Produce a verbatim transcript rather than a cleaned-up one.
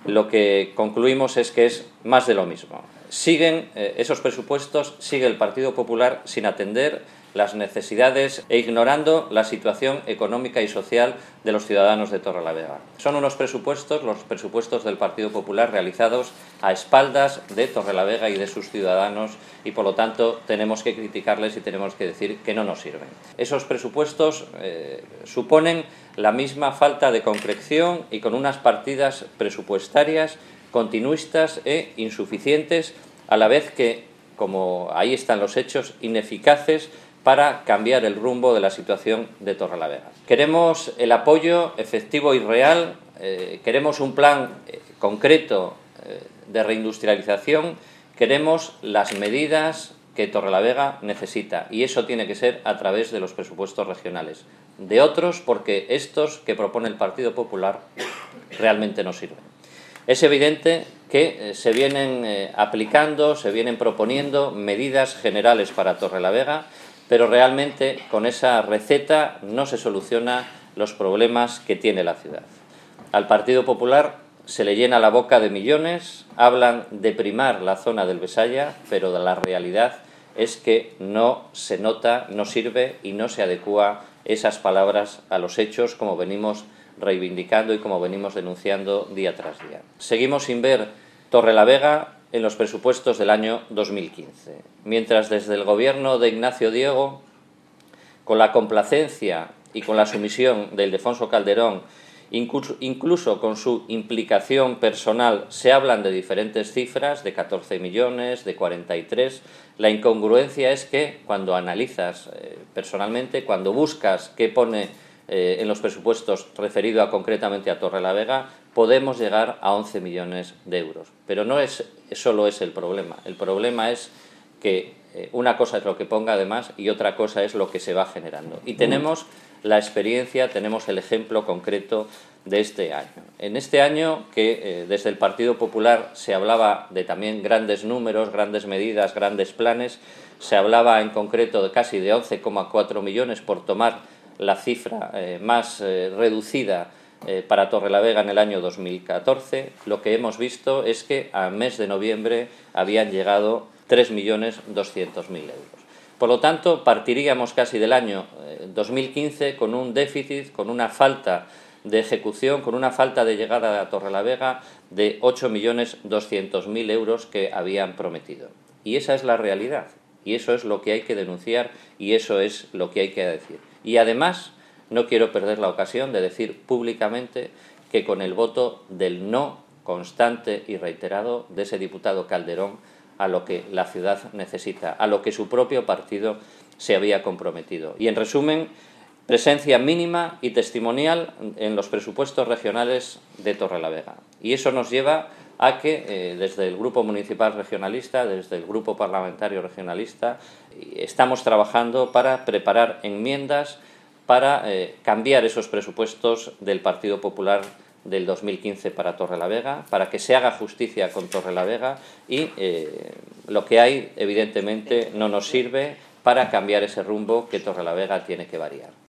lo que concluimos es que es más de lo mismo. Siguen eh, esos presupuestos, sigue el Partido Popular sin atender las necesidades e ignorando la situación económica y social de los ciudadanos de Torrelavega. Son unos presupuestos, los presupuestos del Partido Popular, realizados a espaldas de Torrelavega y de sus ciudadanos, y por lo tanto tenemos que criticarles y tenemos que decir que no nos sirven. Esos presupuestos eh, suponen la misma falta de concreción y con unas partidas presupuestarias continuistas e insuficientes, a la vez que, como ahí están los hechos, ineficaces para cambiar el rumbo de la situación de Torrelavega. Queremos el apoyo efectivo y real, eh, queremos un plan eh, concreto eh, de reindustrialización, queremos las medidas que Torrelavega necesita, y eso tiene que ser a través de los presupuestos regionales. De otros, porque estos que propone el Partido Popular realmente no sirven. Es evidente que eh, se vienen eh, aplicando, se vienen proponiendo medidas generales para Torrelavega, pero realmente con esa receta no se solucionan los problemas que tiene la ciudad. Al Partido Popular se le llena la boca de millones, hablan de primar la zona del Besaya, pero la realidad es que no se nota, no sirve y no se adecúa esas palabras a los hechos, como venimos reivindicando y como venimos denunciando día tras día. Seguimos sin ver Torrelavega en los presupuestos del año dos mil quince, mientras desde el gobierno de Ignacio Diego, con la complacencia y con la sumisión de Ildefonso Calderón, incluso, incluso con su implicación personal, se hablan de diferentes cifras, de catorce millones, de cuarenta y tres. La incongruencia es que cuando analizas eh, personalmente, cuando buscas qué pone eh, en los presupuestos referido a, concretamente a Torrelavega, podemos llegar a once millones de euros. Pero no es, solo es el problema. El problema es que eh, una cosa es lo que ponga además y otra cosa es lo que se va generando. Y tenemos la experiencia, tenemos el ejemplo concreto de este año. En este año que eh, desde el Partido Popular se hablaba de también grandes números, grandes medidas, grandes planes, se hablaba en concreto de casi de once coma cuatro millones por tomar la cifra eh, más eh, reducida Eh, para Torrelavega en el año dos mil catorce, lo que hemos visto es que a mes de noviembre habían llegado tres millones doscientos mil euros. Por lo tanto, partiríamos casi del año eh, dos mil quince con un déficit, con una falta de ejecución, con una falta de llegada a Torrelavega de ocho millones doscientos mil euros que habían prometido. Y esa es la realidad, y eso es lo que hay que denunciar, y eso es lo que hay que decir. Y además, no quiero perder la ocasión de decir públicamente que con el voto del no constante y reiterado de ese diputado Calderón a lo que la ciudad necesita, a lo que su propio partido se había comprometido. Y en resumen, presencia mínima y testimonial en los presupuestos regionales de Torrelavega. Y eso nos lleva a que eh, desde el Grupo Municipal Regionalista, desde el Grupo Parlamentario Regionalista, estamos trabajando para preparar enmiendas para eh, cambiar esos presupuestos del Partido Popular del dos mil quince para Torrelavega, para que se haga justicia con Torrelavega y eh, lo que hay, evidentemente, no nos sirve para cambiar ese rumbo que Torrelavega tiene que variar.